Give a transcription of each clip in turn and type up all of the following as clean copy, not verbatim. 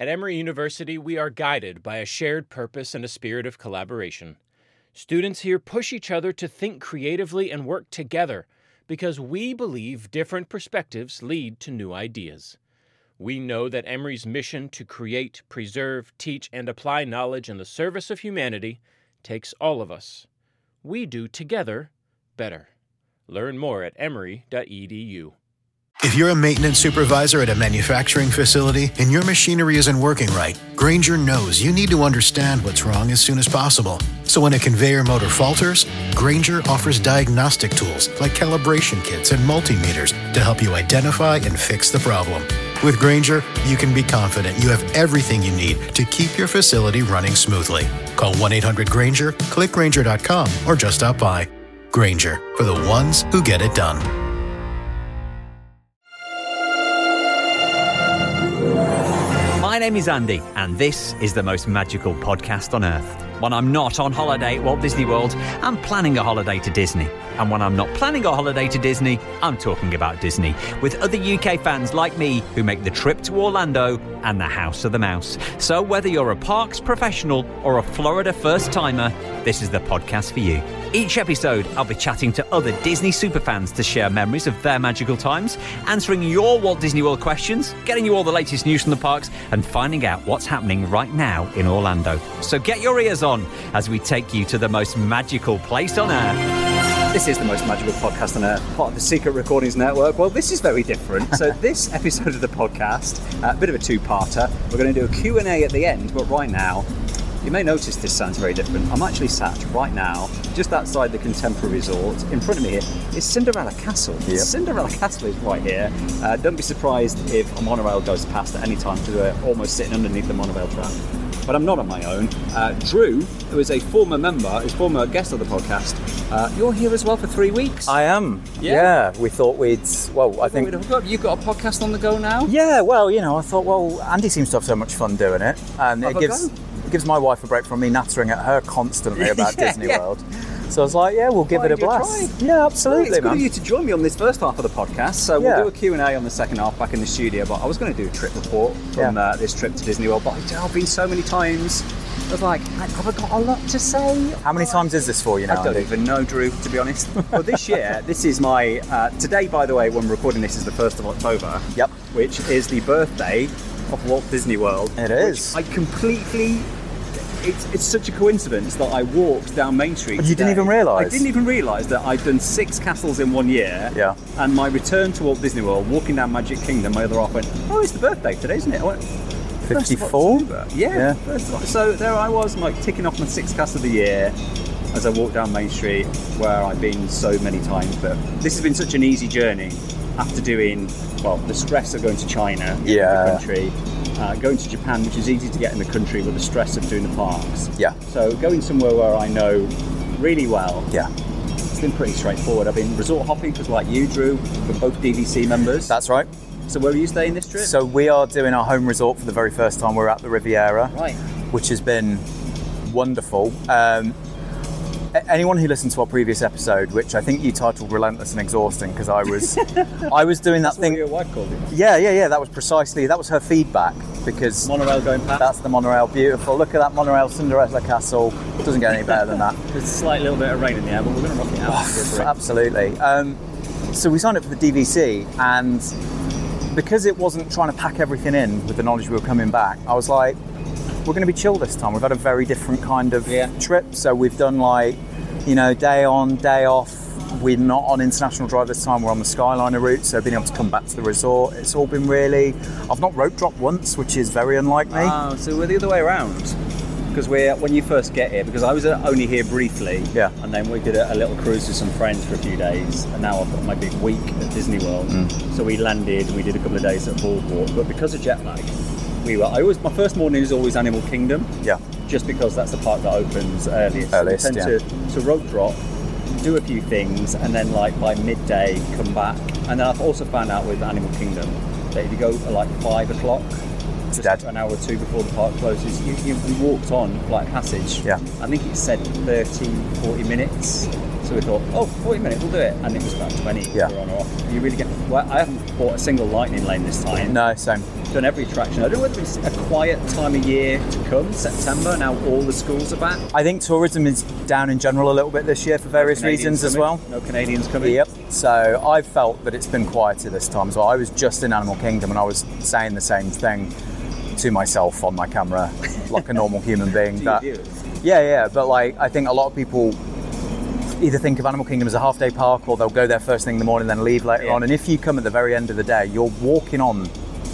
At Emory University, we are guided by a shared purpose and a spirit of collaboration. Students here push each other to think creatively and work together because we believe different perspectives lead to new ideas. We know that Emory's mission to create, preserve, teach, and apply knowledge in the service of humanity takes all of us. We do together better. Learn more at emory.edu. If you're a maintenance supervisor at a manufacturing facility and your machinery isn't working right, Grainger knows you need to understand what's wrong as soon as possible. So when a conveyor motor falters, Grainger offers diagnostic tools like calibration kits and multimeters to help you identify and fix the problem. With Grainger, you can be confident you have everything you need to keep your facility running smoothly. Call 1-800-GRAINGER, click Grainger.com, or just stop by. Grainger, for the ones who get it done. My name is Andy, and this is the most magical podcast on earth. When I'm not on holiday at Walt Disney World, I'm planning a holiday to Disney. And when I'm not planning a holiday to Disney, I'm talking about Disney with other UK fans like me who make the trip to Orlando and the House of the Mouse. So whether you're a parks professional or a Florida first-timer, this is the podcast for you. Each episode, I'll be chatting to other Disney superfans to share memories of their magical times, answering your Walt Disney World questions, getting you all the latest news from the parks, and finding out what's happening right now in Orlando. So get your ears on as we take you to the most magical place on earth. This is the most magical podcast on earth, part of the Secret Recordings Network. Well, this is very different. So this episode of the podcast, a bit of a two-parter. We're going to do a Q&A at the end, but right now, you may notice this sounds very different. I'm actually sat right now, just outside the Contemporary Resort. In front of me here is Cinderella Castle. Yep. Cinderella Castle is right here. Don't be surprised if a monorail goes past at any time, because we're almost sitting underneath the monorail track. But I'm not on my own. Drew, who is a former member, is former guest of the podcast, you're here as well for 3 weeks. I am. Yeah. We thought I think you've got a podcast on the go now. Yeah. Well, I thought, Andy seems to have so much fun doing it, and it gives my wife a break from me nattering at her constantly about Disney World. So I was like, we'll give it a blast. Yeah, absolutely, It's good of you to join me on this first half of the podcast. So we'll do a Q&A on the second half back in the studio. But I was going to do a trip report from this trip to Disney World. But I've been so many times. I was like, have I got a lot to say? How many times is this for you now, I don't even know, Drew, to be honest. Well, this year, this is my... today, by the way, when we're recording this, is the 1st of October. Yep. Which is the birthday of Walt Disney World. It is. I completely... It's such a coincidence that I walked down Main Street today. You didn't even realise? I didn't even realise that I'd done 6 castles in 1 year. Yeah. And my return to Walt Disney World, walking down Magic Kingdom, my other half went, it's the birthday today, isn't it? I went, 54? Yeah. So there I was, ticking off my 6th castle of the year as I walked down Main Street, where I've been so many times. But this has been such an easy journey after doing, the stress of going to China, the country, going to Japan, which is easy to get in the country, with the stress of doing the parks. Yeah. So going somewhere where I know really well. Yeah. It's been pretty straightforward. I've been resort hopping, because like you, Drew, we're both DVC members. That's right. So where are you staying this trip? So we are doing our home resort for the very first time. We're at the Riviera. Right. Which has been wonderful. Anyone who listened to our previous episode, which I think you titled "Relentless and Exhausting," because I was doing that thing. What your wife called it. Yeah. That was her feedback, because monorail going past. That's the monorail. Beautiful. Look at that monorail, Cinderella Castle. Doesn't get any better than that. There's a slight little bit of rain in the air, but we're going to rock it out. Absolutely. So we signed up for the DVC, and because it wasn't trying to pack everything in with the knowledge we were coming back, I was like, we're going to be chill this time. We've had a very different kind of trip. So we've done day on, day off. We're not on International Drive this time. We're on the Skyliner route. So being able to come back to the resort, it's all been really... I've not rope dropped once, which is very unlike me. Oh, so we're the other way around. Because when you first get here, because I was only here briefly, and then we did a little cruise with some friends for a few days, and now I've got my big week at Disney World. So we landed, we did a couple of days at Boardwalk, but because of jet lag, my first morning is always Animal Kingdom. Yeah. Just because that's the park that opens earliest. So we tend to rope drop, do a few things, and then by midday come back. And then I've also found out with Animal Kingdom that if you go at 5 o'clock, just dead. An hour or two before the park closes, you walked on Flight Passage. Yeah. I think it said 40 minutes. So we thought, 40 minutes, we'll do it. And it was about 20. Yeah. We were on or off. You really I haven't bought a single lightning lane this time. No, same. done every attraction. I don't know whether it's a quiet time of year to come, September, now all the schools are back. I think tourism is down in general a little bit this year for various reasons as well. No Canadians coming? Yep. So I've felt that it's been quieter this time. So I was just in Animal Kingdom and I was saying the same thing to myself on my camera, like a normal human being. To that, your viewers? Yeah. But like, I think a lot of people either think of Animal Kingdom as a half-day park, or they'll go there first thing in the morning, then leave later on. And if you come at the very end of the day, you're walking on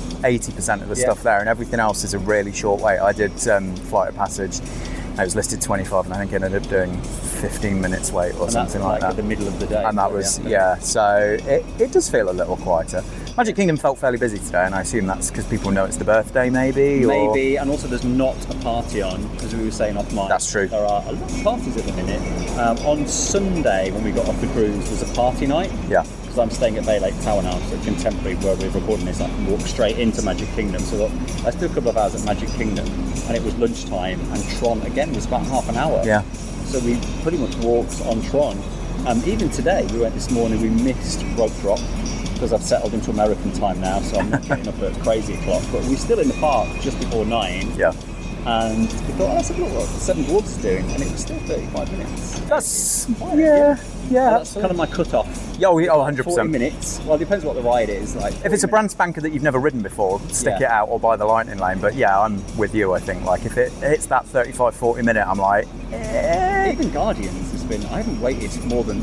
80% of the stuff there, and everything else is a really short wait. I did Flight of Passage. It was listed 25, and I think I ended up doing 15 minutes wait or something like that. At the middle of the day. And that was, so it does feel a little quieter. Magic Kingdom felt fairly busy today, and I assume that's because people know it's the birthday, maybe? Maybe, and also there's not a party on, as we were saying off mic. That's true. There are a lot of parties at the minute. On Sunday, when we got off the cruise, was a party night. Yeah. Because I'm staying at Bay Lake Tower now, so Contemporary, where we're recording this, I can walk straight into Magic Kingdom. So let's do a couple of hours at Magic Kingdom, and it was lunchtime, and Tron, again, was about half an hour. Yeah. So we pretty much walked on Tron. Even today, we went this morning, we missed Rope Drop, because I've settled into American time now, so I'm not getting up at crazy o'clock. But we're still in the park just before 9. Yeah. And we thought, let's have a look what Seven Dwarfs is doing, and it was still 35 minutes. That's, yeah. That's kind of my cut-off. Oh, 100%. 40 minutes. Well, it depends what the ride is. Like, if it's a brand spanker that you've never ridden before, stick it out or buy the Lightning Lane. But yeah, I'm with you, I think. Like, if it hits that 35, 40 minute, I'm like, Even Guardians has been, I haven't waited more than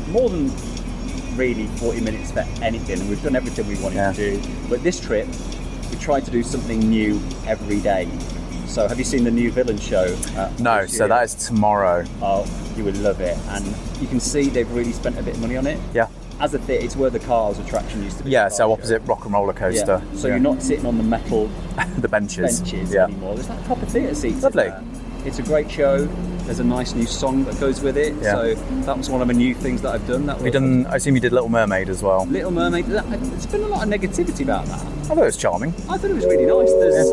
really 40 minutes for anything, and we've done everything we wanted to do. But this trip, we tried to do something new every day. So have you seen the new Villain show? No, so that is tomorrow. Oh, you would love it. And you can see they've really spent a bit of money on it. Yeah. As a theatre, it's where the Cars attraction used to be. Yeah, so opposite Rock and Roller Coaster. Yeah. So you're not sitting on the metal the benches anymore. There's like proper theatre seats. Lovely. It's a great show. There's a nice new song that goes with it. Yeah. So that was one of the new things that I've done. I assume you did Little Mermaid as well. Little Mermaid. There's been a lot of negativity about that. I thought it was charming. I thought it was really nice. There's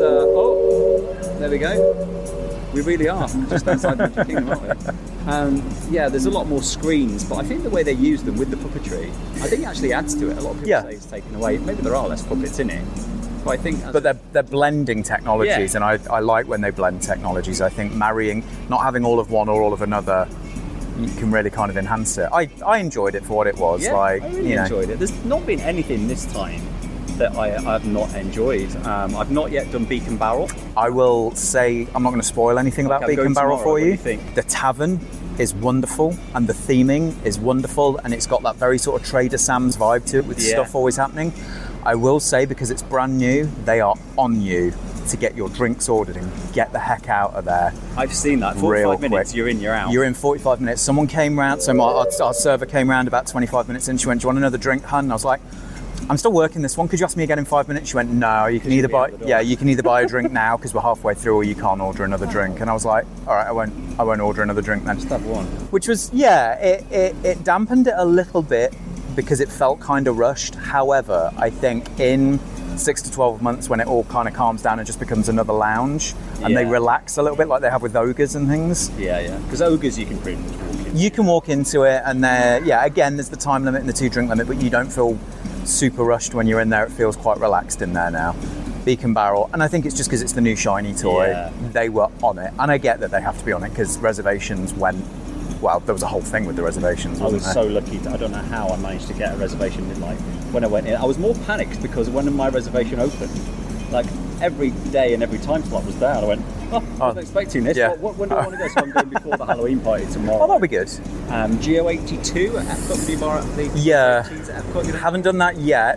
there we go. We really are just outside Magic Kingdom, aren't we? There's a lot more screens, but I think the way they use them with the puppetry, I think it actually adds to it. A lot of people say it's taken away. Maybe there are less puppets in it, but I think. But they're blending technologies, and I like when they blend technologies. I think marrying, not having all of one or all of another, you can really kind of enhance it. I enjoyed it for what it was. Yeah, I really enjoyed it. There's not been anything this time that I've not enjoyed. I've not yet done Beacon Barrel. I will say, I'm not going to spoil anything about Beacon Barrel for you. What do you think? The tavern is wonderful, and the theming is wonderful, and it's got that very sort of Trader Sam's vibe to it with stuff always happening. I will say, because it's brand new, they are on you to get your drinks ordered and get the heck out of there. I've seen that. 45 minutes, you're in, you're out. You're in 45 minutes. Someone came round, so our server came round about 25 minutes in. She went, "Do you want another drink, hun?" And I was like, "I'm still working this one. Could you ask me again in 5 minutes?" She went, "No, you can either buy a drink now because we're halfway through, or you can't order another drink." And I was like, "All right, I won't order another drink then." Just have one. Which was it dampened it a little bit because it felt kind of rushed. However, I think in 6 to 12 months, when it all kind of calms down and just becomes another lounge, and they relax a little bit like they have with Ogres and things. Yeah. Because Ogres you can pretty much walk in. You can walk into it, and again, there's the time limit and the 2 drink limit, but you don't feel super rushed when you're in there. It feels quite relaxed in there now. Beacon Barrel, and I think it's just because it's the new shiny toy, they were on it, and I get that they have to be on it because reservations went, well, there was a whole thing with the reservations, wasn't there? I was so lucky. I don't know how I managed to get a reservation when I went in. I was more panicked because when my reservation opened, like every day and every time slot was there, and I went, I wasn't expecting this. Yeah. When do I want to go? So I'm going before the Halloween party tomorrow. Oh, that'll be good. Geo82 at Epcot, the bar at the Epcot. Haven't done that yet.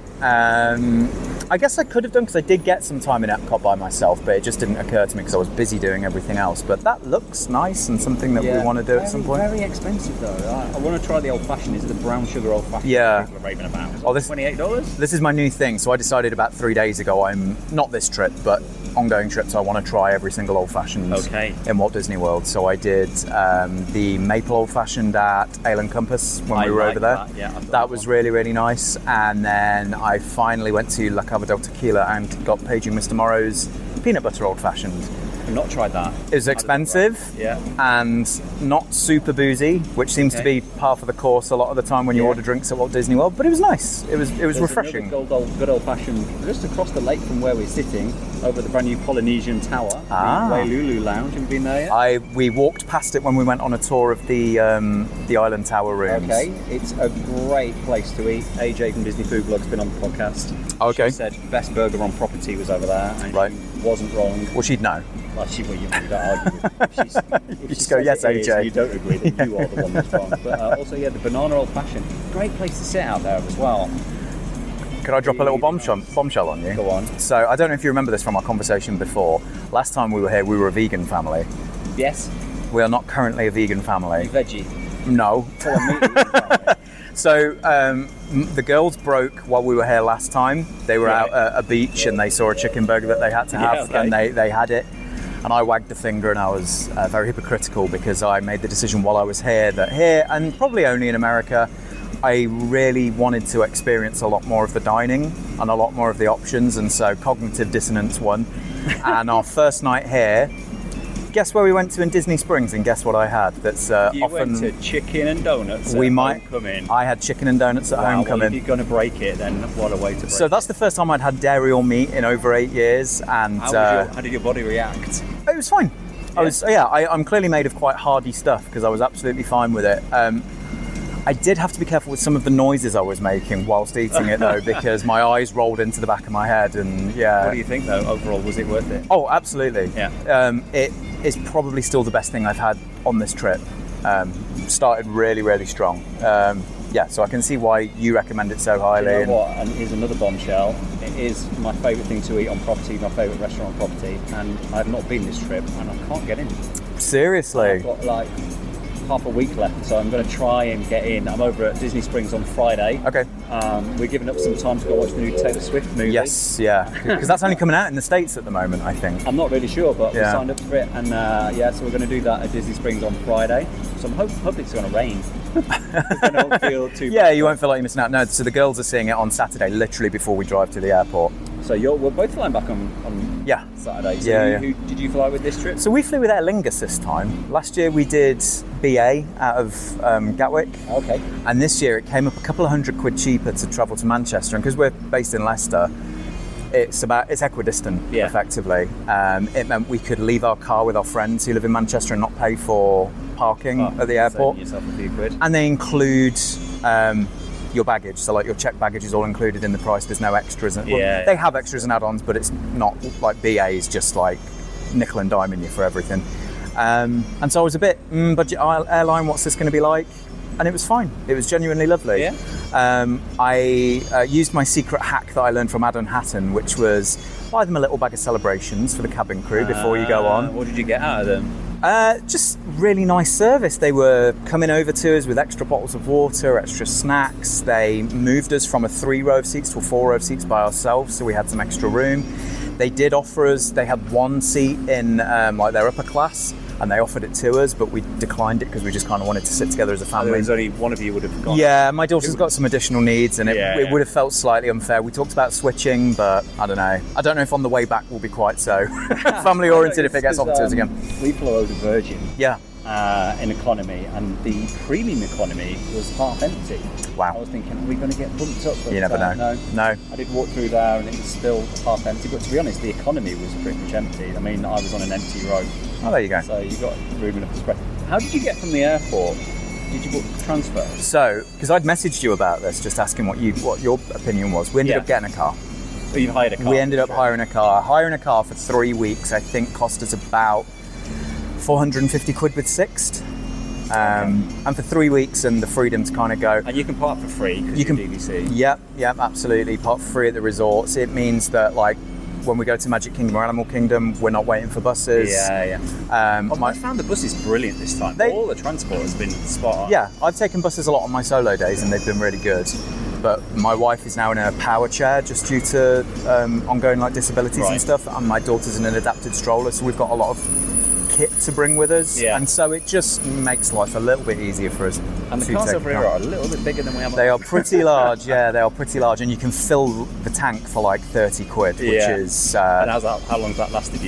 I guess I could have done because I did get some time in Epcot by myself, but it just didn't occur to me because I was busy doing everything else. But that looks nice and something that we want to do at some point. Very expensive though. I want to try the old fashioned. Is it the brown sugar old fashioned? Yeah. People are raving about. This $28. This is my new thing. So I decided about 3 days ago. I'm not this trip, but ongoing trips. I want to try every single old fashioned in Walt Disney World. So I did the maple old fashioned at Ale and Compass when we were over there. That was really, really nice. And then I finally went to La Cava del Tequila and got Paging Mr. Morrow's peanut butter old fashioned. I've not tried that. It was expensive. Yeah. And not super boozy, which seems to be par for the course a lot of the time when you order drinks at Walt Disney World. But it was nice. It was refreshing. Good old fashioned, just across the lake from where we're sitting, over at the brand new Polynesian Tower, the Wailulu Lounge. Have you been there yet? We walked past it when we went on a tour of the Island Tower rooms. Okay, it's a great place to eat. AJ from Disney Food Blog's been on the podcast. Okay. She said best burger on property was over there, and she wasn't wrong. Well, she'd know. Well, you don't argue with her. If You just go, yes, AJ. And you don't agree, then you are the one that's wrong. But also, the Banana Old Fashioned. Great place to sit out there as well. Could I drop a little bombshell on you? Go on. So I don't know if you remember this from our conversation before. Last time we were here, we were a vegan family. Yes. We are not currently a vegan family. Veggie. No. Full of meat eating family. So the girls broke while we were here last time. They were out at a beach and they saw a chicken burger that they had to have, and they had it. And I wagged the finger, and I was very hypocritical because I made the decision while I was here that here, and probably only in America, I really wanted to experience a lot more of the dining and a lot more of the options, and so cognitive dissonance won. And our first night here, guess where we went to in Disney Springs, and guess what I had? That's you often went to chicken and donuts. We at might Homecoming. I had chicken and donuts at Homecoming. Well, if you're going to break it, then what a way to break So that's the first time I'd had dairy or meat in over 8 years, and how did your body react? it was fine. I'm clearly made of quite hardy stuff because I was absolutely fine with it. I did have to be careful with some of the noises I was making whilst eating it though, because my eyes rolled into the back of my head, and What do you think though? Overall, was it worth it? Oh, absolutely. Yeah. It is probably still the best thing I've had on this trip. Started really, really strong. So I can see why you recommend it so highly. You know what? And here's another bombshell. It is my favourite thing to eat on property, my favourite restaurant on property, and I've not been this trip, and I can't get in. Seriously? I've got like half a week left, so I'm going to try and get in. I'm over at Disney Springs on Friday. Okay. We're giving up some time to go watch the new Taylor Swift movie. Yes, yeah, because that's only coming out in the States at the moment, I think. I'm not really sure, but we signed up for it, and so we're going to do that at Disney Springs on Friday. So I'm hoping it's going to rain. I don't feel too bad. You won't feel like you're missing out. No, so the girls are seeing it on Saturday, literally before we drive to the airport. So we're both flying back on Saturday. So who did you fly with this trip? So we flew with Aer Lingus this time. Last year we did BA out of Gatwick. Okay. And this year it came up a couple of £100 cheaper to travel to Manchester. And because we're based in Leicester, it's equidistant, effectively. It meant we could leave our car with our friends who live in Manchester and not pay for parking at the airport. Saving yourself a few quid. And they include your baggage, so like your checked baggage is all included in the price. There's no extras. They have extras and add-ons, but it's not like BA is just like nickel and diming you for everything. And so I was a bit budget airline. What's this going to be like? And it was fine. It was genuinely lovely. Yeah. I used my secret hack that I learned from Adam Hatton, which was buy them a little bag of celebrations for the cabin crew before you go on. What did you get out of them? Just really nice service. They were coming over to us with extra bottles of water, extra snacks. They moved us from a 3-row of seats to a 4-row of seats by ourselves, so we had some extra room. They did offer us, they had one seat in like their upper class, and they offered it to us, but we declined it because we just kind of wanted to sit together as a family. There was only one of you would have gone. Yeah, my daughter's got some additional needs, and it would have felt slightly unfair. We talked about switching, but I don't know. I don't know if on the way back we'll be quite so family oriented if it gets offered to us again. We flew over Virgin. Yeah. In economy, and the premium economy was half empty. Wow. I was thinking, are we going to get bumped up? But, you never know. No. I did walk through there and it was still half empty, but to be honest, the economy was pretty much empty. I mean, I was on an empty row. Oh, there you go. So you got room enough to spread. How did you get from the airport? Did you book the transfer? So, because I'd messaged you about this, just asking what your opinion was. We ended up getting a car. So you hired a car? We ended up hiring a car. Hiring a car for 3 weeks, I think, cost us about 450 quid with Sixt. And for 3 weeks and the freedom to kind of go. And you can park for free because you're DVC. Yep, absolutely. Park for free at the resorts. It means that like when we go to Magic Kingdom or Animal Kingdom, we're not waiting for buses. I found the buses brilliant this time. All the transport has been spot on. Yeah, I've taken buses a lot on my solo days and they've been really good. But my wife is now in a power chair just due to ongoing like disabilities and stuff. And my daughter's in an adapted stroller, so we've got a lot of kit to bring with us, and so it just makes life a little bit easier for us. And the cars over here are a little bit bigger than we have. They are pretty large, they are pretty large, and you can fill the tank for like 30 quid, which is. And how long has that lasted you?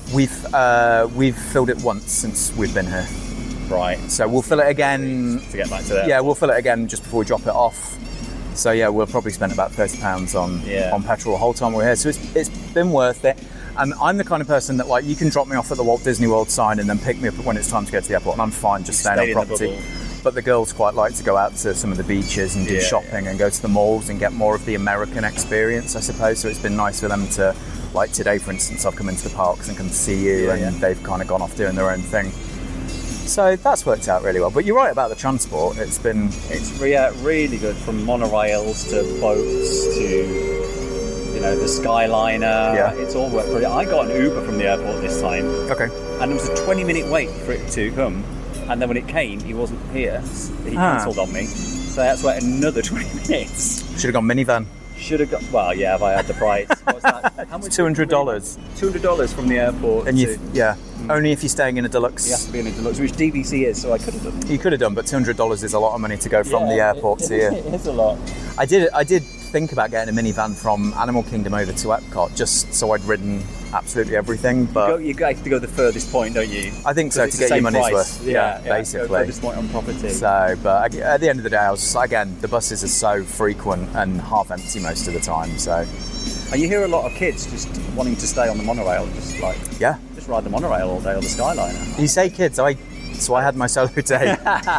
We've filled it once since we've been here. Right. So we'll fill it again. To get back to that. Yeah, we'll fill it again just before we drop it off. So yeah, we'll probably spend about £30 on petrol the whole time we're here. So it's been worth it. And I'm the kind of person that, like, you can drop me off at the Walt Disney World sign and then pick me up when it's time to go to the airport, and I'm fine just staying on property. But the girls quite like to go out to some of the beaches and do shopping and go to the malls and get more of the American experience, I suppose. So it's been nice for them to, like today, for instance, I've come into the parks and come to see you, and they've kind of gone off doing their own thing. So that's worked out really well. But you're right about the transport. It's really good, from monorails to boats to, the Skyliner. Yeah. It's all worked really. I got an Uber from the airport this time. Okay. And it was a 20-minute wait for it to come. And then when it came, he wasn't here. He cancelled on me. So I had to wait another 20 minutes. Should have gone minivan. Should have got. Well, yeah, if I had the price. What was that? How much? $200. $200 from the airport. And only if you're staying in a deluxe. You have to be in a deluxe, which DVC is. So I could have done. You could have done, but $200 is a lot of money to go from the airport to here. It is a lot. I did think about getting a minivan from Animal Kingdom over to Epcot, just so I'd ridden absolutely everything. But you have to go the furthest point, don't you? I think so, to get your money's worth. Yeah, basically. Go furthest point on property. So, but at the end of the day, I was just, again, the buses are so frequent and half empty most of the time. So, and you hear a lot of kids just wanting to stay on the monorail, just ride the monorail all day or the Skyliner. You say kids, so I had my solo day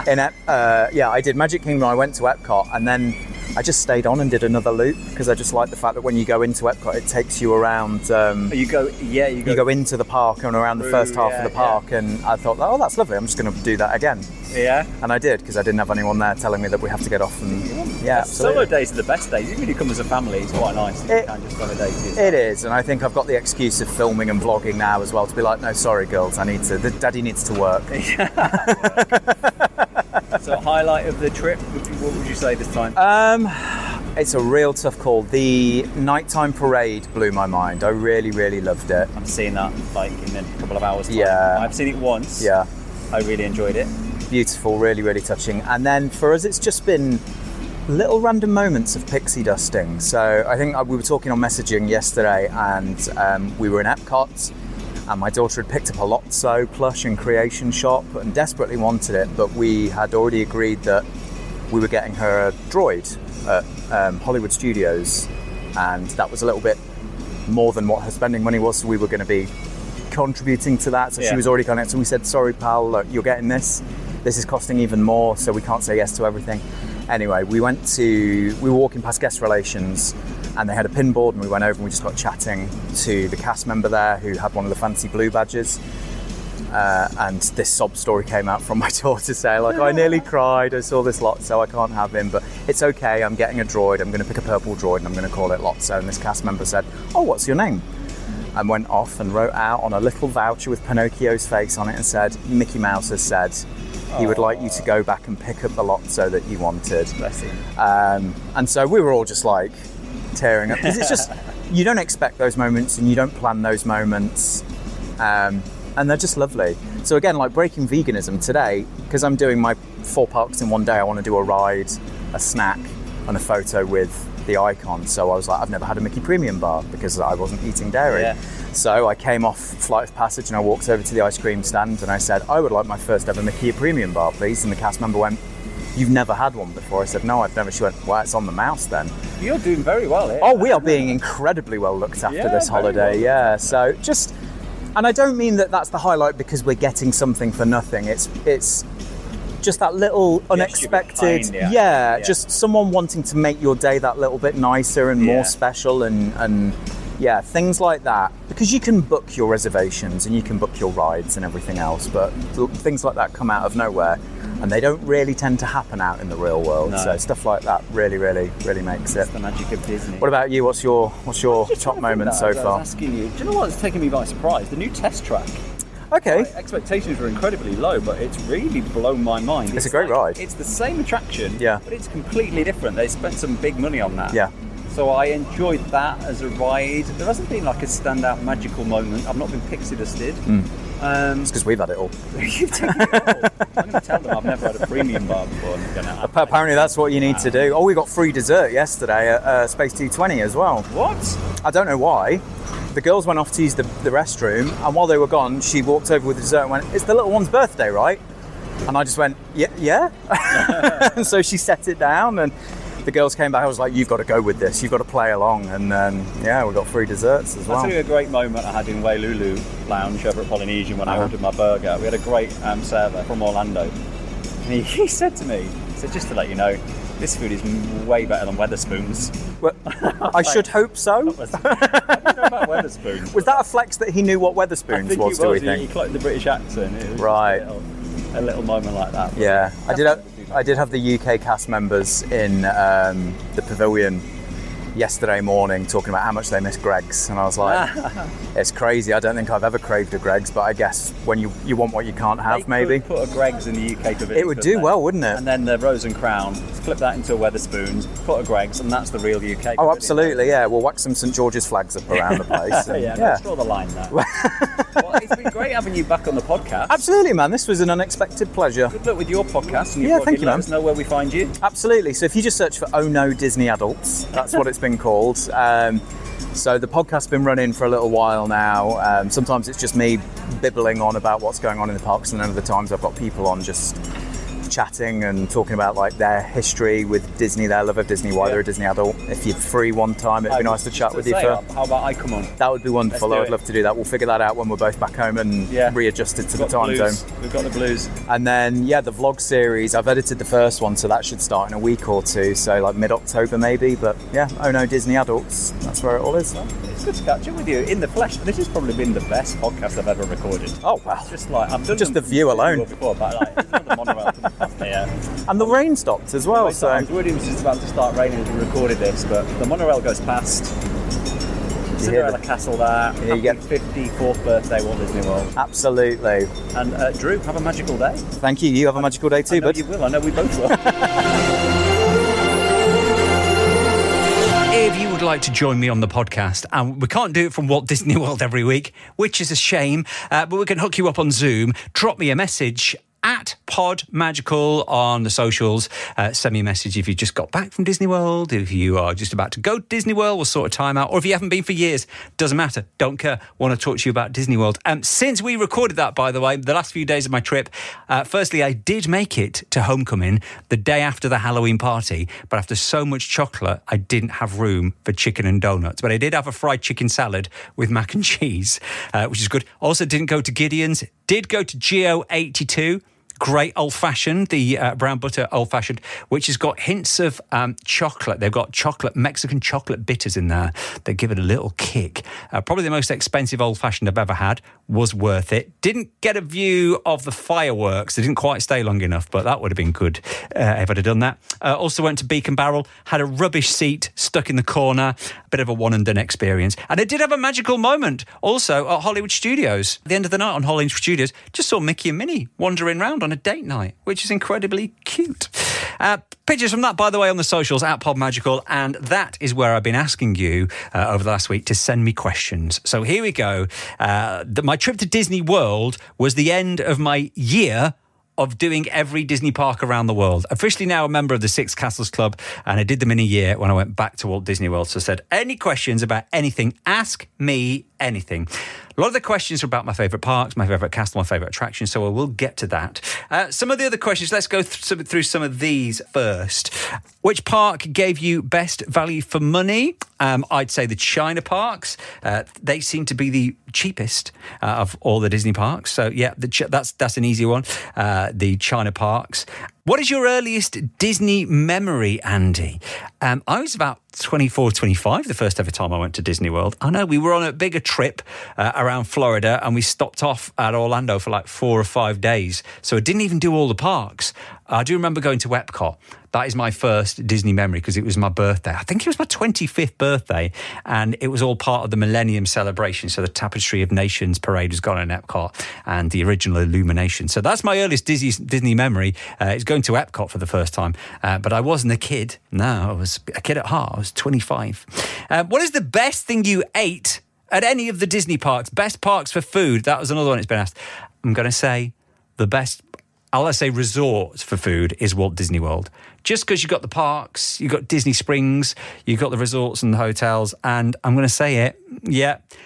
I did Magic Kingdom. I went to Epcot, and then I just stayed on and did another loop because I just like the fact that when you go into Epcot, it takes you around. You go into the park and around the first half of the park, and I thought, oh, that's lovely. I'm just going to do that again. Yeah. And I did, because I didn't have anyone there telling me that we have to get off. And solo days are the best days. Even when you come as a family, it's quite nice. You can just solo days to yourself. It is, and I think I've got the excuse of filming and vlogging now as well to be like, no, sorry, girls, Daddy needs to work. So, highlight of the trip, what would you say this time? It's a real tough call. The nighttime parade blew my mind. I really, really loved it. I'm seeing that in a couple of hours time. Yeah. I've seen it once. Yeah. I really enjoyed it. Beautiful, really, really touching. And then for us, it's just been little random moments of pixie dusting. So I think we were talking on messaging yesterday, and we were in Epcot, and my daughter had picked up a Lotso plush and creation shop and desperately wanted it, but we had already agreed that we were getting her a droid at Hollywood Studios, and that was a little bit more than what her spending money was, so we were going to be contributing to that. So she was already connected. So we said, sorry pal, look, you're getting this is costing even more, so we can't say yes to everything. Anyway, we were walking past guest relations, and they had a pin board, and we went over and we just got chatting to the cast member there who had one of the fancy blue badges, and this sob story came out from my daughter saying, I nearly cried, I saw this Lotso, I can't have him, but it's okay, I'm getting a droid, I'm going to pick a purple droid and I'm going to call it Lotso. And this cast member said, oh, what's your name? And went off and wrote out on a little voucher with Pinocchio's face on it and said, Mickey Mouse has said he would like you to go back and pick up the Lotso that you wanted. Bless him. And so we were all just tearing up, because it's just, you don't expect those moments and you don't plan those moments, and they're just lovely. So again, breaking veganism today, because I'm doing my 4 parks in one day, I want to do a ride, a snack and a photo with the icon. So I was like, I've never had a Mickey Premium bar because I wasn't eating dairy. Yeah. So I came off Flight of Passage and I walked over to the ice cream stand and I said, I would like my first ever Mickey Premium bar, please. And the cast member went, you've never had one before? I said, no, I've never. She went, well, it's on the mouse then. You're doing very well here. Oh, we are being incredibly well looked after this holiday. Well. So just, and I don't mean that that's the highlight because we're getting something for nothing. It's just that little unexpected, just someone wanting to make your day that little bit nicer and more special, and things like that. Because you can book your reservations and you can book your rides and everything else, but things like that come out of nowhere, and they don't really tend to happen out in the real world. No. So stuff like that really, really, really makes it. The magic of Disney. What about you? What's your top moment so far? I was asking you. Do you know what's taken me by surprise? The new test track. Okay. My expectations were incredibly low, but it's really blown my mind. It's a great ride. It's the same attraction, but it's completely different. They spent some big money on that. Yeah. So I enjoyed that as a ride. There hasn't been a standout magical moment. I've not been pixie dusted. It's because we've had it all. You've taken it all. I'm going to tell them I've never had a premium bar before. Apparently that's what you need to do. Oh, we got free dessert yesterday at Space 220 as well. What? I don't know why. the girls went off to use the restroom, and while they were gone, she walked over with the dessert and went, "It's the little one's birthday, right?" And I just went, yeah. And so she set it down, and the girls came back. I was like, "You've got to go with this. You've got to play along." And then, we got free desserts as well. That's a great moment I had in Wailulu Lounge over at Polynesian when I ordered my burger. We had a great server from Orlando. And he said to me, "Just to let you know, this food is way better than Wetherspoons." Well, I should hope so. I don't know about Wetherspoons. Was that a flex that he knew what Wetherspoons was, do we think? He clocked the British accent. It was right. A little moment like that. Yeah, I did have the UK cast members in the pavilion yesterday morning talking about how much they miss Greggs, and I was like, it's crazy. I don't think I've ever craved a Greggs, but I guess when you want what you can't have, they maybe. Could put a Greggs in the UK pavilion. It would do well, wouldn't it? And then the Rose and Crown, flip that into a Wetherspoons, put a Greggs, and that's the real UK pavilion. Oh, absolutely, yeah. We'll whack some St George's flags up around the place. And, let's draw the line there. Well, it's been great having you back on the podcast. Absolutely, man. This was an unexpected pleasure. Good luck with your podcast. And thank you, man. Let us know where we find you. Absolutely. So if you just search for Oh No Disney Adults, that's what it's been called. So the podcast's been running for a little while now. Sometimes it's just me bibbling on about what's going on in the parks, and then other times I've got people on just chatting and talking about like their history with Disney, their love of Disney, why they're a Disney adult. If you're free one time, it'd be nice to chat with you. How about I come on? That would be wonderful. I would love to do that. We'll figure that out when we're both back home and readjusted to the time zone. We've got the blues. And then the vlog series, I've edited the first one, so that should start in a week or two, so like mid-October maybe. But Oh No Disney Adults, that's where it all is. It's good to catch up with you in the flesh. This has probably been the best podcast I've ever recorded. Oh wow! Just like I've done just the view alone. Before, but like the monorail and the rain stopped as well. So I was worried it was just about to start raining as we recorded this, but the monorail goes past. Cinderella Castle there. You get 54th birthday Walt Disney World. Absolutely. And Drew, have a magical day. Thank you. You have a magical day too, bud. You will. I know we both will. If you would like to join me on the podcast, and we can't do it from Walt Disney World every week, which is a shame, but we can hook you up on Zoom. Drop me a message at PodMagical on the socials. Send me a message if you just got back from Disney World, if you are just about to go to Disney World, we'll sort a time out, or if you haven't been for years, doesn't matter, don't care, want to talk to you about Disney World. Since we recorded that, by the way, the last few days of my trip, firstly, I did make it to Homecoming the day after the Halloween party, but after so much chocolate, I didn't have room for chicken and donuts, but I did have a fried chicken salad with mac and cheese, which is good. Also didn't go to Gideon's, did go to Geo 82, great old-fashioned, the brown butter old-fashioned, which has got hints of chocolate. They've got Mexican chocolate bitters in there that give it a little kick. Probably the most expensive old-fashioned I've ever had. Was worth it. Didn't get a view of the fireworks. They didn't quite stay long enough, but that would have been good if I'd have done that. Also went to Beacon Barrel, had a rubbish seat stuck in the corner, a bit of a one-and-done experience. And I did have a magical moment also at Hollywood Studios. At the end of the night on Hollywood Studios, just saw Mickey and Minnie wandering around on a date night, which is incredibly cute. Pictures from that, by the way, on the socials at PodMagical, and that is where I've been asking you over the last week to send me questions. So here we go. My trip to Disney World was the end of my year of doing every Disney park around the world. Officially now a member of the Six Castles Club, and I did them in a year when I went back to Walt Disney World. So I said, any questions about anything, ask me anything. A lot of the questions are about my favourite parks, my favourite castle, my favourite attractions, so I will get to that. Some of the other questions, let's go through some of these first. Which park gave you best value for money? I'd say the China parks. They seem to be the cheapest of all the Disney parks. So, yeah, that's an easy one. The China parks. What is your earliest Disney memory, Andy? I was about 24, 25 the first ever time I went to Disney World. I know we were on a bigger trip around Florida, and we stopped off at Orlando for like 4 or 5 days. So I didn't even do all the parks. I do remember going to Epcot. That is my first Disney memory because it was my birthday. I think it was my 25th birthday, and it was all part of the Millennium Celebration. So the Tapestry of Nations parade was gone in Epcot, and the original Illumination. So that's my earliest Disney memory. Is going to Epcot for the first time. But I wasn't a kid. No, I was a kid at heart. I was 25. What is the best thing you ate at any of the Disney parks? Best parks for food? That was another one that's been asked. I'm going to say the best, I'll say resort for food is Walt Disney World. Just because you've got the parks, you've got Disney Springs, you've got the resorts and the hotels, and I'm going to say it, yeah,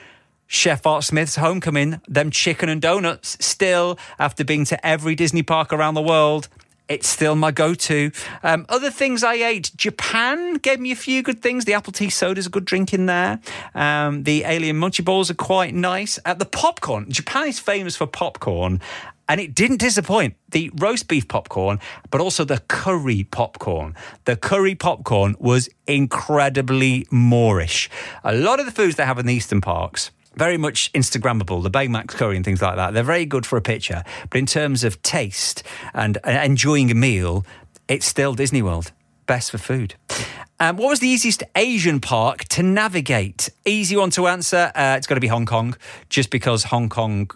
Chef Art Smith's Homecoming, them chicken and donuts, still, after being to every Disney park around the world, it's still my go-to. Other things I ate, Japan gave me a few good things. The apple tea soda is a good drink in there. The alien munchie balls are quite nice. The popcorn, Japan is famous for popcorn, and it didn't disappoint. The roast beef popcorn, but also the curry popcorn. The curry popcorn was incredibly Moorish. A lot of the foods they have in the Eastern parks, very much Instagrammable, the Baymax curry and things like that. They're very good for a picture. But in terms of taste and enjoying a meal, it's still Disney World. Best for food. What was the easiest Asian park to navigate? Easy one to answer. It's got to be Hong Kong, just because Hong Kong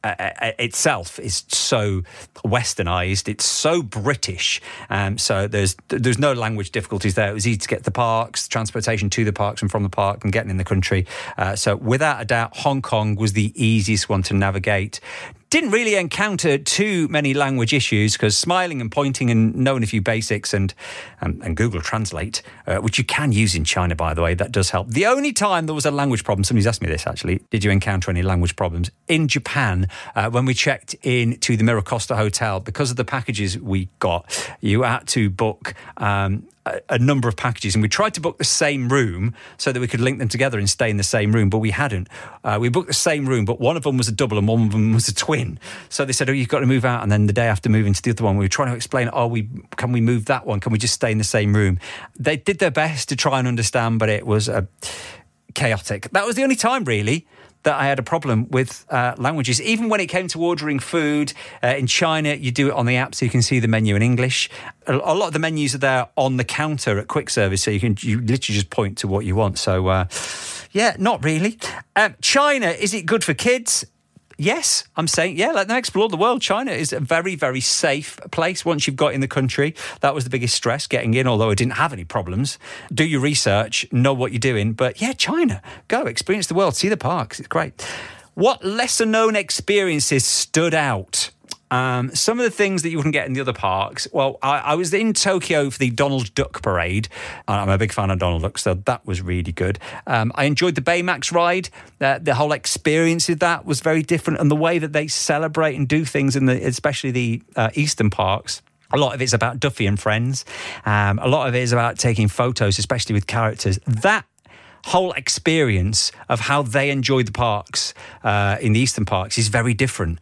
itself is so westernized, it's so British, so there's no language difficulties there. It was easy to get to the parks, transportation to the parks and from the park, and getting in the country. So without a doubt, Hong Kong was the easiest one to navigate. Didn't really encounter too many language issues, because smiling and pointing and knowing a few basics and Google Translate, which you can use in China, by the way, that does help. The only time there was a language problem, somebody's asked me this actually, did you encounter any language problems? In Japan, when we checked into the Miracosta Hotel, because of the packages we got, you had to book a number of packages, and we tried to book the same room so that we could link them together and stay in the same room, but we hadn't. We booked the same room, but one of them was a double and one of them was a twin. So they said, you've got to move out. And then the day after moving to the other one, we were trying to explain, can we move that one? Can we just stay in the same room? They did their best to try and understand, but it was chaotic. That was the only time, really, that I had a problem with languages. Even when it came to ordering food in China, you do it on the app so you can see the menu in English. A lot of the menus are there on the counter at quick service, so you literally just point to what you want. So, yeah, not really. China, is it good for kids? Yes, I'm saying, yeah, let them explore the world. China is a very, very safe place once you've got in the country. That was the biggest stress, getting in, although I didn't have any problems. Do your research, know what you're doing. But yeah, China, go, experience the world, see the parks. It's great. What lesser-known experiences stood out? Some of the things that you wouldn't get in the other parks. Well, I was in Tokyo for the Donald Duck Parade. I'm a big fan of Donald Duck, so that was really good. I enjoyed the Baymax ride. The whole experience of that was very different, and the way that they celebrate and do things, especially the Eastern parks. A lot of it's about Duffy and friends. A lot of it is about taking photos, especially with characters. That whole experience of how they enjoy the parks in the Eastern parks is very different.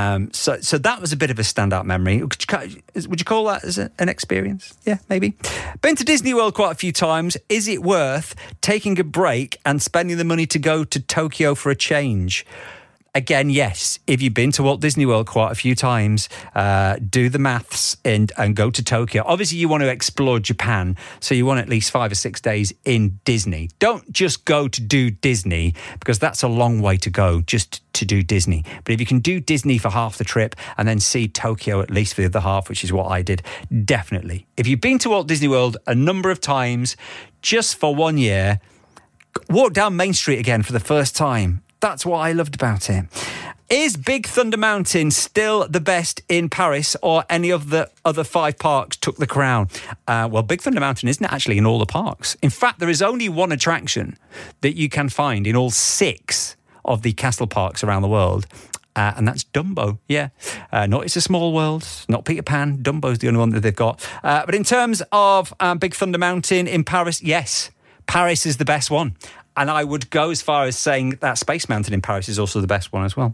So that was a bit of a standout memory. Would you call that as an experience? Yeah, maybe. Been to Disney World quite a few times. Is it worth taking a break and spending the money to go to Tokyo for a change? Again, yes. If you've been to Walt Disney World quite a few times, do the maths and go to Tokyo. Obviously, you want to explore Japan, so you want at least 5 or 6 days in Disney. Don't just go to do Disney, because that's a long way to go just to do Disney. But if you can do Disney for half the trip and then see Tokyo at least for the other half, which is what I did, definitely. If you've been to Walt Disney World a number of times, just for 1 year, walk down Main Street again for the first time. That's what I loved about it. Is Big Thunder Mountain still the best in Paris, or any of the other 5 parks took the crown? Well, Big Thunder Mountain isn't actually in all the parks. In fact, there is only one attraction that you can find in all 6 of the castle parks around the world. And that's Dumbo, yeah. Not It's a Small World, not Peter Pan. Dumbo's the only one that they've got. But in terms of Big Thunder Mountain in Paris, yes, Paris is the best one. And I would go as far as saying that Space Mountain in Paris is also the best one as well.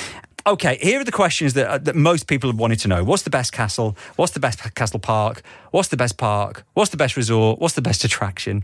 Okay, here are the questions that most people have wanted to know. What's the best castle? What's the best castle park? What's the best park? What's the best resort? What's the best attraction?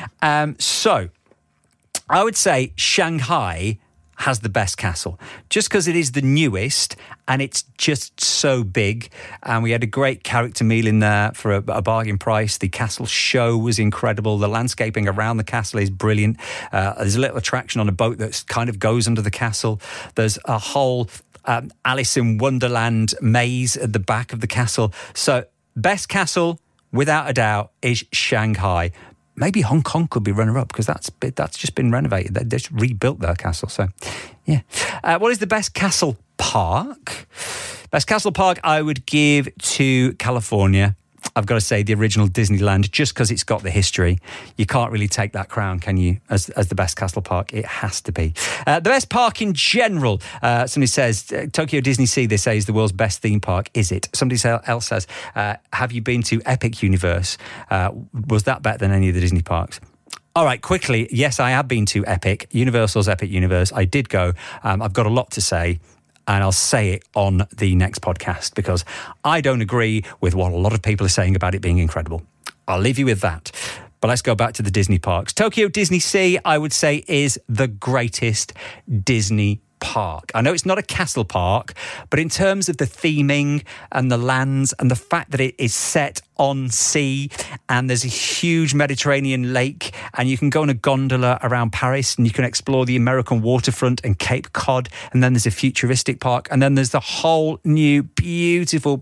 So I would say Shanghai has the best castle, just because it is the newest and it's just so big. And we had a great character meal in there for a bargain price. The castle show was incredible. The landscaping around the castle is brilliant. There's a little attraction on a boat that kind of goes under the castle. There's a whole Alice in Wonderland maze at the back of the castle. So best castle, without a doubt, is Shanghai. Maybe Hong Kong could be runner-up, because that's just been renovated. They just rebuilt their castle. So, yeah. What is the best castle park? Best castle park I would give to California. I've got to say the original Disneyland, just because it's got the history. You can't really take that crown, can you, as the best castle park? It has to be. The best park in general. Somebody says, Tokyo Disney Sea, they say, is the world's best theme park. Is it? Somebody else says, have you been to Epic Universe? Was that better than any of the Disney parks? All right, quickly. Yes, I have been to Epic, Universal's Epic Universe. I did go. I've got a lot to say, and I'll say it on the next podcast because I don't agree with what a lot of people are saying about it being incredible. I'll leave you with that. But let's go back to the Disney parks. Tokyo Disney Sea, I would say, is the greatest Disney park. I know it's not a castle park, but in terms of the theming and the lands and the fact that it is set on sea and there's a huge Mediterranean lake and you can go on a gondola around Paris and you can explore the American waterfront and Cape Cod, and then there's a futuristic park, and then there's the whole new beautiful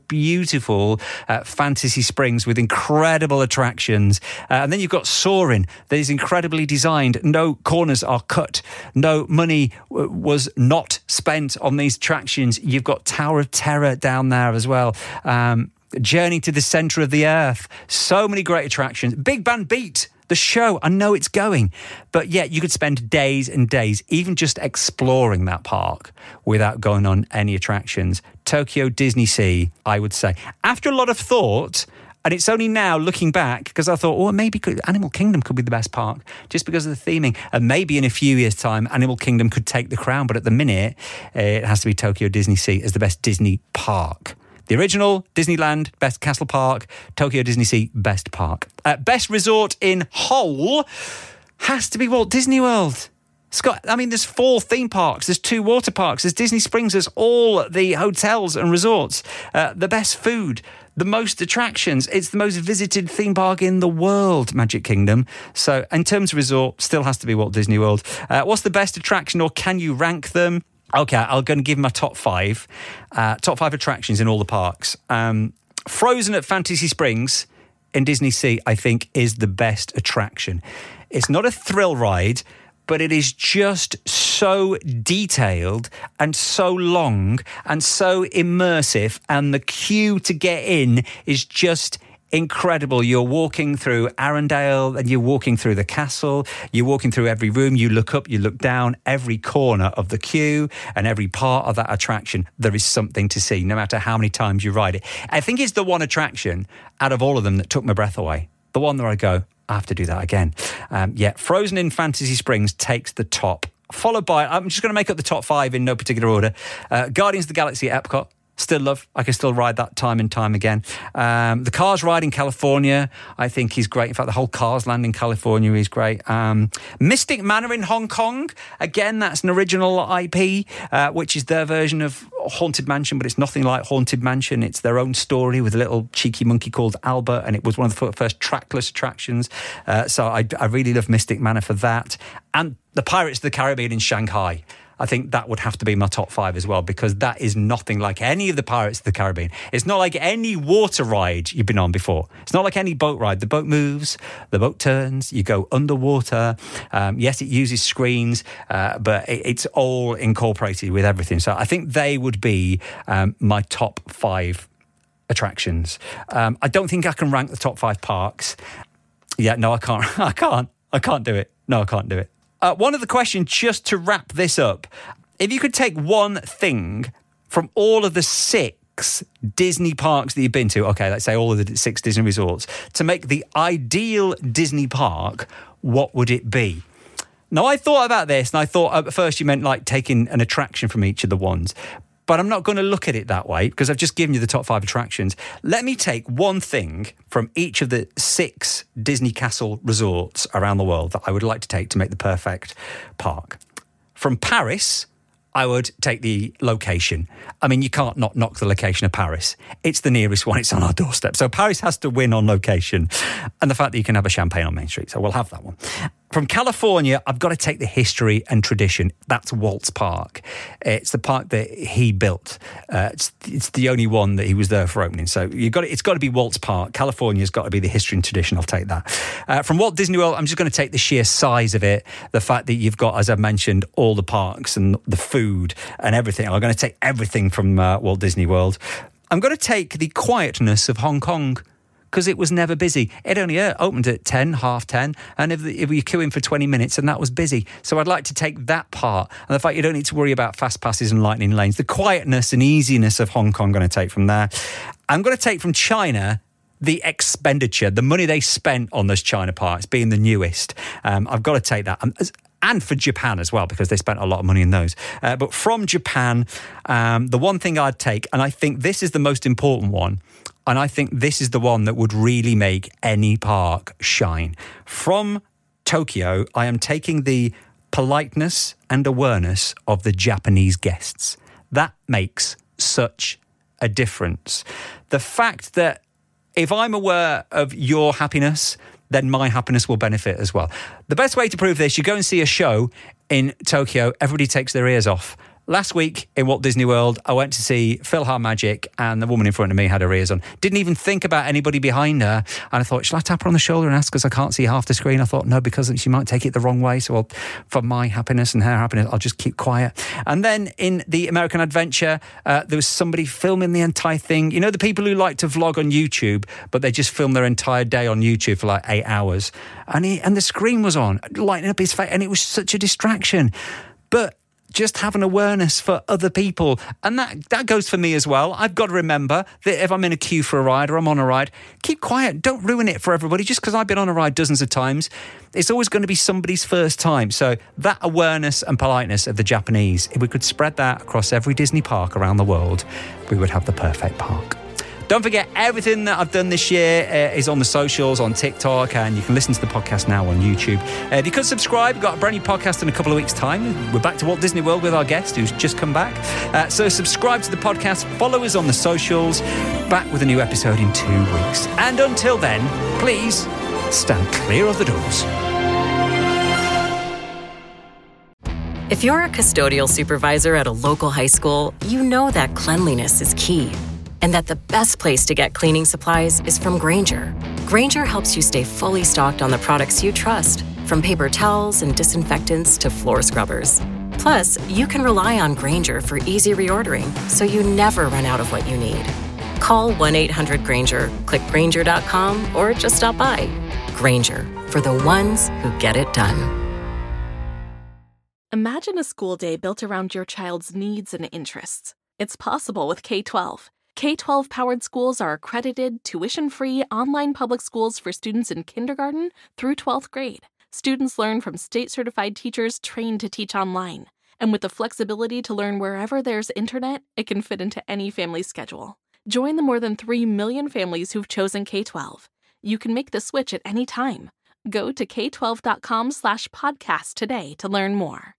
Fantasy Springs with incredible attractions, and then you've got Soarin' that is incredibly designed. No corners are cut, no money was not spent on these attractions. You've got Tower of Terror down there as well. Journey to the Centre of the Earth. So many great attractions. Big Band Beat, the show. I know it's going. But yet you could spend days and days even just exploring that park without going on any attractions. Tokyo Disney Sea, I would say. After a lot of thought, and it's only now looking back, because I thought, maybe Animal Kingdom could be the best park just because of the theming. And maybe in a few years' time, Animal Kingdom could take the crown. But at the minute, it has to be Tokyo Disney Sea as the best Disney park. The original, Disneyland, best castle park. Tokyo Disney Sea, best park. Best resort in whole has to be Walt Disney World. Scott, I mean, there's 4 theme parks, there's 2 water parks, there's Disney Springs, there's all the hotels and resorts, the best food, the most attractions. It's the most visited theme park in the world, Magic Kingdom. So in terms of resort, still has to be Walt Disney World. What's the best attraction, or can you rank them? Okay, I'm going to give my top 5 attractions in all the parks. Frozen at Fantasy Springs in Disney Sea, I think, is the best attraction. It's not a thrill ride, but it is just so detailed and so long and so immersive, and the queue to get in is just incredible. You're walking through Arendelle and you're walking through the castle. You're walking through every room. You look up, you look down, every corner of the queue and every part of that attraction, there is something to see, no matter how many times you ride it. I think it's the one attraction out of all of them that took my breath away. The one that I go, I have to do that again. Frozen in Fantasy Springs takes the top, followed by, I'm just going to make up the top 5 in no particular order. Guardians of the Galaxy at Epcot. Still love. I can still ride that time and time again. The Cars ride in California, I think, is great. In fact, the whole Cars land in California is great. Mystic Manor in Hong Kong. Again, that's an original IP, which is their version of Haunted Mansion, but it's nothing like Haunted Mansion. It's their own story with a little cheeky monkey called Albert, and it was one of the first trackless attractions. So I really love Mystic Manor for that. And the Pirates of the Caribbean in Shanghai. I think that would have to be my top 5 as well, because that is nothing like any of the Pirates of the Caribbean. It's not like any water ride you've been on before. It's not like any boat ride. The boat moves, the boat turns, you go underwater. Yes, it uses screens, but it's all incorporated with everything. So I think they would be my top 5 attractions. I don't think I can rank the top 5 parks. Yeah, no, I can't. I can't do it. No, I can't do it. One of the questions, just to wrap this up, if you could take one thing from all of the 6 Disney parks that you've been to, okay, let's say all of the 6 Disney resorts, to make the ideal Disney park, what would it be? Now, I thought about this, and I thought at first you meant like taking an attraction from each of the ones. But I'm not going to look at it that way, because I've just given you the top 5 attractions. Let me take one thing from each of the 6 Disney Castle resorts around the world that I would like to take to make the perfect park. From Paris, I would take the location. I mean, you can't not knock the location of Paris. It's the nearest one. It's on our doorstep. So Paris has to win on location. And the fact that you can have a champagne on Main Street. So we'll have that one. From California, I've got to take the history and tradition. That's Walt's Park. It's the park that he built. It's the only one that he was there for opening. So it's got to be Walt's Park. California's got to be the history and tradition. I'll take that. From Walt Disney World, I'm just going to take the sheer size of it. The fact that you've got, as I've mentioned, all the parks and the food and everything. I'm going to take everything from Walt Disney World. I'm going to take the quietness of Hong Kong, because it was never busy. It only opened at 10, half 10, and if you're queuing for 20 minutes, and that was busy. So I'd like to take that part, and the fact you don't need to worry about fast passes and lightning lanes, the quietness and easiness of Hong Kong, I'm going to take from there. I'm going to take from China the expenditure, the money they spent on those China parks being the newest. I've got to take that. And for Japan as well, because they spent a lot of money in those. But from Japan, the one thing I'd take, and I think this is the most important one, and I think this is the one that would really make any park shine. From Tokyo, I am taking the politeness and awareness of the Japanese guests. That makes such a difference. The fact that if I'm aware of your happiness, then my happiness will benefit as well. The best way to prove this, you go and see a show in Tokyo, everybody takes their ears off. Last week in Walt Disney World, I went to see PhilharMagic, and the woman in front of me had her ears on. Didn't even think about anybody behind her. And I thought, shall I tap her on the shoulder and ask, because I can't see half the screen? I thought, no, because she might take it the wrong way. So for my happiness and her happiness, I'll just keep quiet. And then in the American Adventure, there was somebody filming the entire thing. You know, the people who like to vlog on YouTube, but they just film their entire day on YouTube for like 8 hours. And the screen was on, lighting up his face, and it was such a distraction. But just have an awareness for other people. And that goes for me as well. I've got to remember that if I'm in a queue for a ride or I'm on a ride, keep quiet. Don't ruin it for everybody. Just because I've been on a ride dozens of times, it's always going to be somebody's first time. So that awareness and politeness of the Japanese, if we could spread that across every Disney park around the world, we would have the perfect park. Don't forget, everything that I've done this year is on the socials, on TikTok, and you can listen to the podcast now on YouTube. If you could subscribe, we've got a brand new podcast in a couple of weeks' time. We're back to Walt Disney World with our guest who's just come back. So subscribe to the podcast, follow us on the socials. Back with a new episode in 2 weeks. And until then, please stand clear of the doors. If you're a custodial supervisor at a local high school, you know that cleanliness is key. And that the best place to get cleaning supplies is from Grainger. Grainger helps you stay fully stocked on the products you trust, from paper towels and disinfectants to floor scrubbers. Plus, you can rely on Grainger for easy reordering, so you never run out of what you need. Call 1-800-GRAINGER, click Grainger.com, or just stop by. Grainger, for the ones who get it done. Imagine a school day built around your child's needs and interests. It's possible with K-12. K-12-powered schools are accredited, tuition-free, online public schools for students in kindergarten through 12th grade. Students learn from state-certified teachers trained to teach online. And with the flexibility to learn wherever there's internet, it can fit into any family's schedule. Join the more than 3 million families who've chosen K-12. You can make the switch at any time. Go to k12.com/podcast today to learn more.